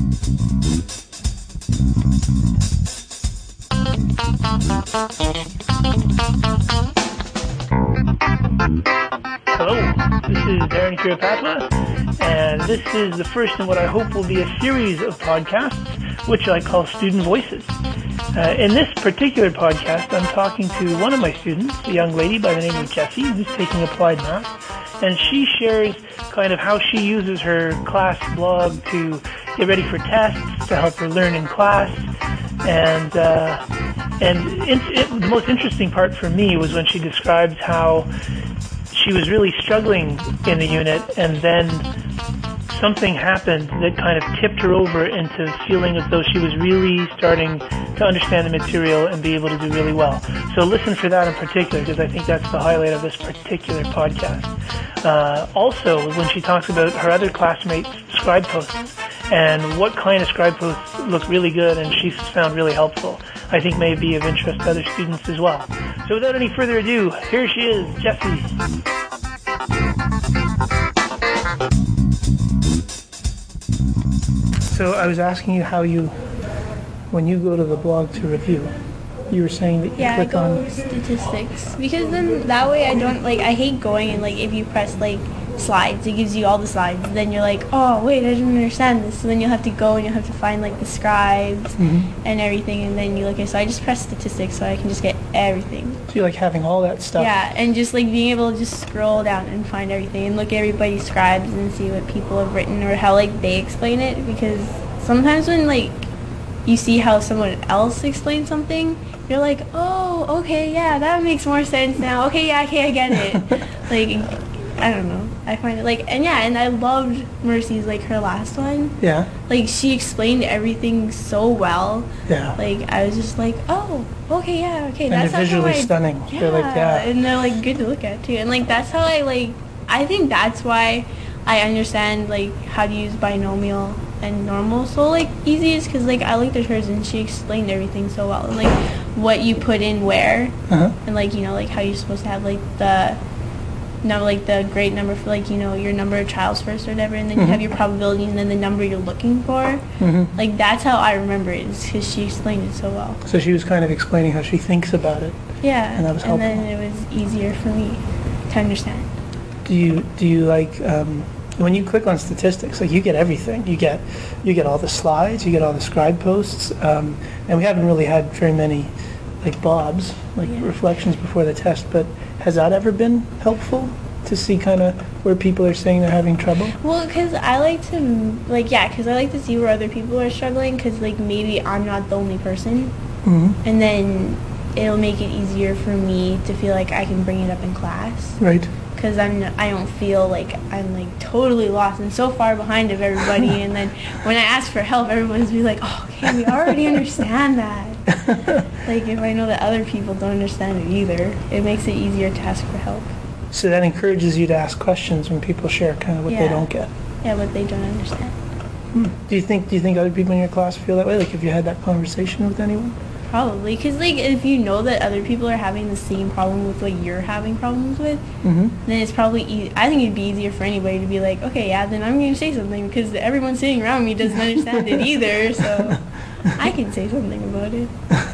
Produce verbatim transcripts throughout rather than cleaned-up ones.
Hello, this is Darren Kirapatwa, and this is the first in what I hope will be a series of podcasts, which I call Student Voices. Uh, in this particular podcast, I'm talking to one of my students, a young lady by the name of Jessie, who's taking applied math, and she shares kind of how she uses her class blog to get ready for tests, to help her learn in class, and uh, and it, it, the most interesting part for me was when she describes how she was really struggling in the unit, and then something happened that kind of tipped her over into feeling as though she was really starting to understand the material and be able to do really well. So listen for that in particular, because I think that's the highlight of this particular podcast. Uh, also, when she talks about her other classmates' scribe posts and what kind of scribe posts look really good and she's found really helpful, I think may be of interest to other students as well. So without any further ado, here she is, Jessie. So I was asking you how you, when you go to the blog to review, you were saying that you yeah, click I go on statistics, because then that way I don't, like, I hate going and, like, if you press, like, slides, it gives you all the slides, then you're like, oh, wait, I didn't understand this, so then you'll have to go and you'll have to find, like, the scribes mm-hmm. and everything, and then you look at, so I just press statistics so I can just get everything. So you like having all that stuff? Yeah, and just, like, being able to just scroll down and find everything and look at everybody's scribes and see what people have written or how, like, they explain it, because sometimes when, like, you see how someone else explains something, you're like, oh, okay, yeah, that makes more sense now. Okay, yeah, okay, I get it. Like, I don't know. I find it, like, and yeah, and I loved Mercy's, like, her last one. Yeah. Like, she explained everything so well. Yeah. Like, I was just like, oh, okay, yeah, okay. And that's they're visually how I, stunning. Yeah, They're like, yeah. And they're, like, good to look at, too. And, like, that's how I, like, I think that's why I understand, like, how to use binomial and normal so, like, easy is because, like, I looked at hers and she explained everything so well, and, like, what you put in where, uh-huh. and, like, you know, like, how you're supposed to have, like, the no, like, the great number for, like, you know, your number of trials first or whatever, and then mm-hmm. you have your probability and then the number you're looking for. Mm-hmm. Like, that's how I remember it, because she explained it so well. So she was kind of explaining how she thinks about it. Yeah, and that was helpful. And then it was easier for me to understand. Do you, do you like... Um, when you click on statistics, like, you get everything. You get you get all the slides, you get all the scribe posts, um, and we haven't really had very many, like, Bob's, like, yeah. reflections before the test, but has that ever been helpful to see kind of where people are saying they're having trouble? Well, because I like to, like, yeah, because I like to see where other people are struggling, because, like, maybe I'm not the only person, mm-hmm. and then it'll make it easier for me to feel like I can bring it up in class. Right. Because I'm, I don't feel like I'm, like, totally lost and so far behind of everybody. And then when I ask for help, everyone's be like, oh, okay, we already understand that. Like, if I know that other people don't understand it either, it makes it easier to ask for help. So that encourages you to ask questions when people share kind of what yeah. they don't get. Yeah, what they don't understand. Hmm. Do you think Do you think other people in your class feel that way? Like, if you had that conversation with anyone? Probably, because, like, if you know that other people are having the same problem with what you're having problems with, mm-hmm. then it's probably, e- I think it'd be easier for anybody to be like, okay, yeah, then I'm going to say something, because everyone sitting around me doesn't understand it either, so I can say something about it.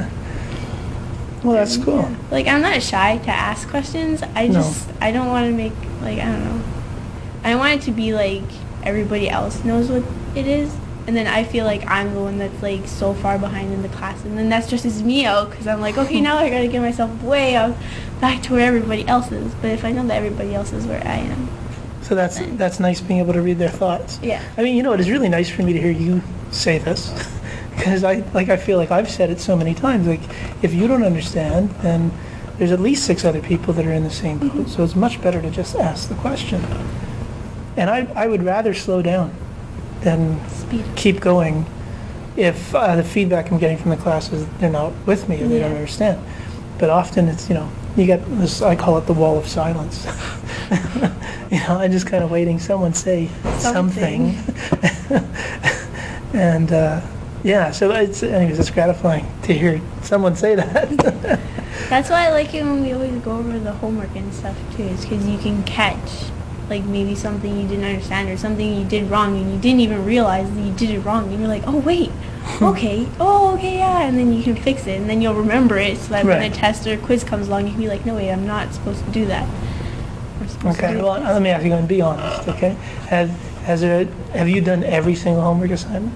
Well, that's cool. Yeah. Like, I'm not shy to ask questions. I just, no. I don't want to make, like, I don't know. I want it to be, like, everybody else knows what it is. And then I feel like I'm the one that's, like, so far behind in the class. And then that stresses me out, because I'm like, okay, now I got to get myself way out back to where everybody else is. But if I know that everybody else is where I am. So that's then, that's nice, being able to read their thoughts. Yeah. I mean, you know, it is really nice for me to hear you say this. Because I, like, I feel like I've said it so many times. Like, if you don't understand, then there's at least six other people that are in the same boat. Mm-hmm. So it's much better to just ask the question. And I, I would rather slow down than Speed. keep going if uh, the feedback I'm getting from the class is they're not with me or they yeah. don't understand. But often it's, you know, you get this, I call it the wall of silence. You know, I'm just kind of waiting someone say something. something. And, uh, yeah, so it's, anyways, it's gratifying to hear someone say that. That's why I like it when we always go over the homework and stuff, too, is because you can catch like maybe something you didn't understand or something you did wrong and you didn't even realize that you did it wrong, and you're like, oh wait, okay, oh okay, yeah, and then you can fix it, and then you'll remember it, so that Right. when a test or a quiz comes along, you can be like, no wait, I'm not supposed to do that. I'm supposed to Okay, do well, this. let me ask you, and be honest, okay? Has, has there, have you done every single homework assignment?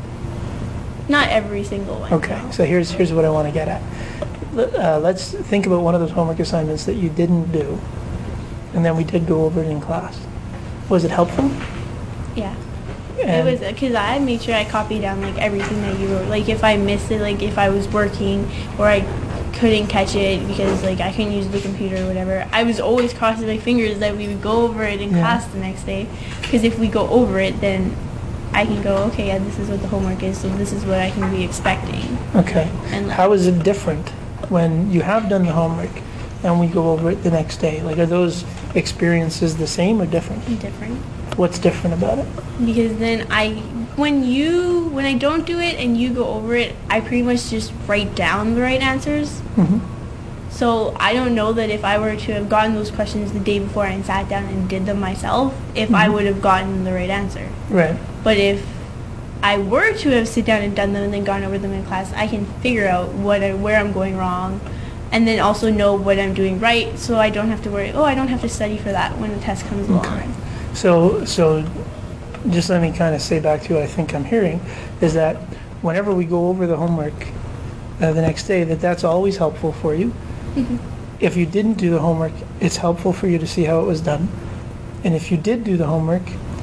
Not every single one. Okay, no. so here's, here's what I want to get at. Let- Uh, let's think about one of those homework assignments that you didn't do, and then we did go over it in class. Was it helpful? Yeah. And- It was because I made sure I copied down like everything that you wrote. Like if I missed it, like if I was working or I couldn't catch it because like I couldn't use the computer or whatever, I was always crossing my fingers that we would go over it in Yeah. class the next day. Because if we go over it, then I can go, okay, yeah, this is what the homework is, so this is what I can be expecting. Okay. And How is it different when you have done the homework and we go over it the next day? Like, are those experiences the same or different? different. What's different about it? Because then I, when you, when I don't do it and you go over it, I pretty much just write down the right answers. Mhm. So I don't know that if I were to have gotten those questions the day before and sat down and did them myself, if I Mhm. would have gotten the right answer. Right. But if I were to have sit down and done them and then gone over them in class, I can figure out what I, where I'm going wrong, and then also know what I'm doing right, so I don't have to worry, oh, I don't have to study for that when the test comes along. Okay. So, so just let me kind of say back to what I think I'm hearing, is that whenever we go over the homework uh, the next day, that that's always helpful for you. Mhm. If you didn't do the homework, it's helpful for you to see how it was done. And if you did do the homework,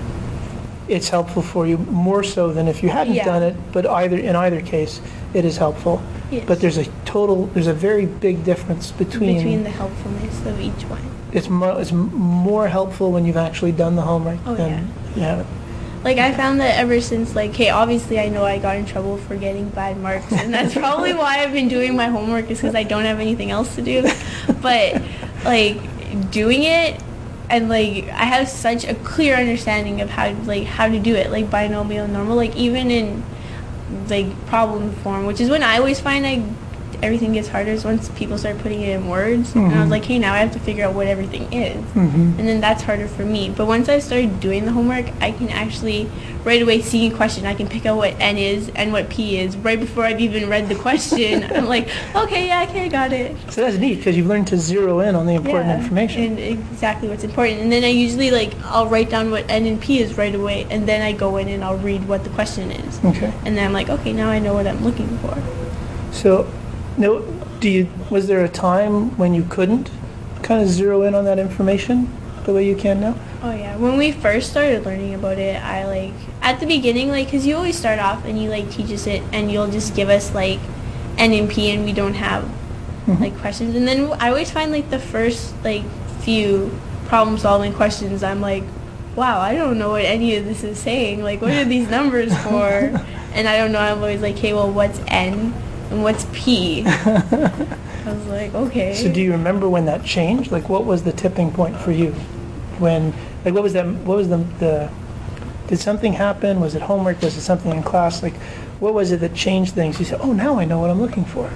it's helpful for you more so than if you hadn't Yeah. done it, but either, in either case, it is helpful. Yes. But there's a total, there's a very big difference between, Between the helpfulness of each one. it's mo- it's m- more helpful when you've actually done the homework Oh, than you haven't. Like, I found that ever since, like, hey, obviously I know I got in trouble for getting bad marks, and that's probably why I've been doing my homework, is because I don't have anything else to do. But, like, doing it, and, like, I have such a clear understanding of how, like, how to do it, like, binomial, normal, like, even in, like, problem form, which is when I always find I everything gets harder is once people start putting it in words. And I was Mhm. like, hey, now I have to figure out what everything is. Mhm. And then that's harder for me. But once I started doing the homework, I can actually, right away, seeing a question, I can pick out what N is and what P is right before I've even read the question. I'm like, okay, yeah, okay, I got it. So that's neat, because you've learned to zero in on the important Yeah, information. and exactly what's important. And then I usually, like, I'll write down what N and P is right away, and then I go in and I'll read what the question is. Okay. And then I'm like, okay, now I know what I'm looking for. So, no, do you, was there a time when you couldn't kind of zero in on that information the way you can now? Oh yeah, when we first started learning about it, I like at the beginning, like, cause you always start off and you like teach us it, and you'll just give us like N and P, and we don't have Mhm. like questions. And then I always find like the first like few problem solving questions, I'm like, wow, I don't know what any of this is saying. Like, what are these numbers for? And I don't know. I'm always like, hey, well, what's N and what's P? I was like, okay. So do you remember when that changed? Like, what was the tipping point for you? When, like, what was that, what was the, the, did something happen? Was it homework? Was it something in class? Like, what was it that changed things? You said, oh, now I know what I'm looking for.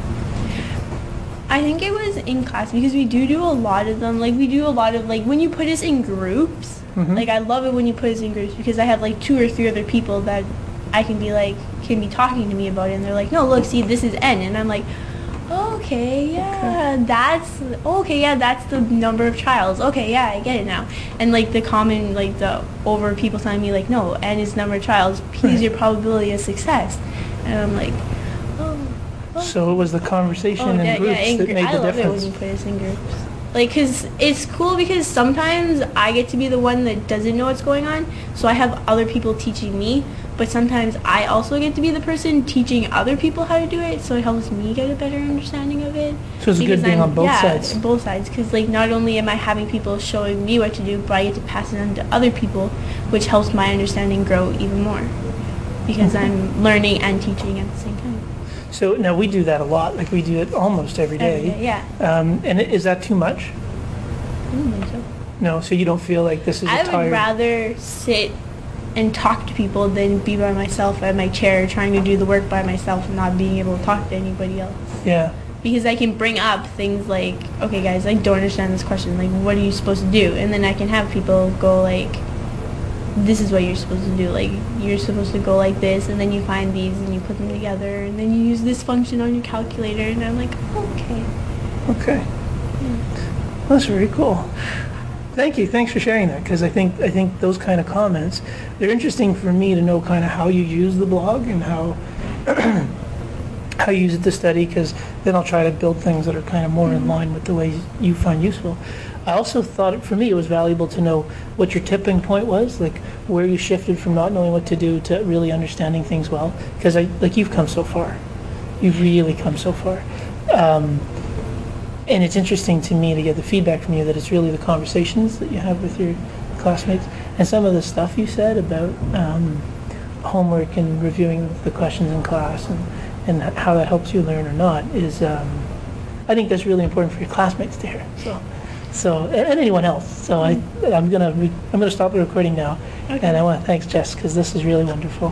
I think it was in class because we do do a lot of them. Like, we do a lot of, like, when you put us in groups, Mhm. like, I love it when you put us in groups because I have, like, two or three other people that I can be, like, can be talking to me about it. And they're like, no, look, see, this is N. And I'm like, okay, yeah, that's, okay, yeah, that's the number of trials. Okay, yeah, I get it now. And, like, the common, like, the over people telling me, like, no, N is number of trials. P is your probability of success. And I'm like, oh. oh. So it was the conversation in yeah, groups yeah, in that gr- made I the love difference. it when you put us in groups. Like, cause it's cool because sometimes I get to be the one that doesn't know what's going on, so I have other people teaching me. But sometimes I also get to be the person teaching other people how to do it, so it helps me get a better understanding of it. So it's good Because being I'm- on both yeah, sides. both sides. Because like not only am I having people showing me what to do, but I get to pass it on to other people, which helps my understanding grow even more. Because I'm learning and teaching at the same time. So now we do that a lot. Like, we do it almost every day. Every day, yeah. Um, and is that too much? I don't think so. No, so you don't feel like this is a I tired... would rather sit and talk to people than be by myself at my chair trying to do the work by myself and not being able to talk to anybody else. Yeah. because I can bring up things like, okay guys, I don't understand this question, like what are you supposed to do? And then I can have people go like, this is what you're supposed to do, like you're supposed to go like this, and then you find these and you put them together, and then you use this function on your calculator, and I'm like, okay. Okay. Yeah. That's very cool. Thank you. Thanks for sharing that, because I think I think those kind of comments, they're interesting for me to know kind of how you use the blog and how how you use it to study, because then I'll try to build things that are kind of more in line with the way you find useful. I also thought, it, for me, it was valuable to know what your tipping point was, like where you shifted from not knowing what to do to really understanding things well, because I like you've come so far. You've really come so far. Um, And it's interesting to me to get the feedback from you that it's really the conversations that you have with your classmates, and some of the stuff you said about um, homework and reviewing the questions in class and, and how that helps you learn or not is, um, I think that's really important for your classmates to hear. So, so and, and anyone else. So I, I'm gonna re- I'm gonna stop the recording now, okay. And I want to thank Jess, because this is really wonderful.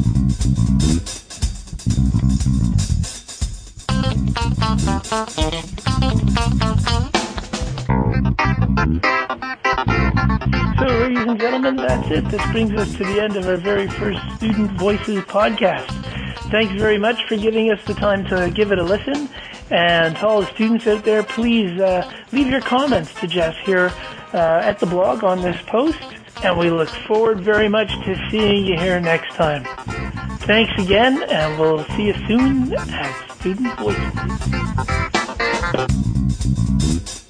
So, ladies and gentlemen, that's it. This brings us to the end of our very first Student Voices podcast. Thanks very much for giving us the time to give it a listen. And to all the students out there, please uh, leave your comments to Jess here uh, at the blog on this post. And we look forward very much to seeing you here next time. Thanks again, and we'll see you soon at Student Voices.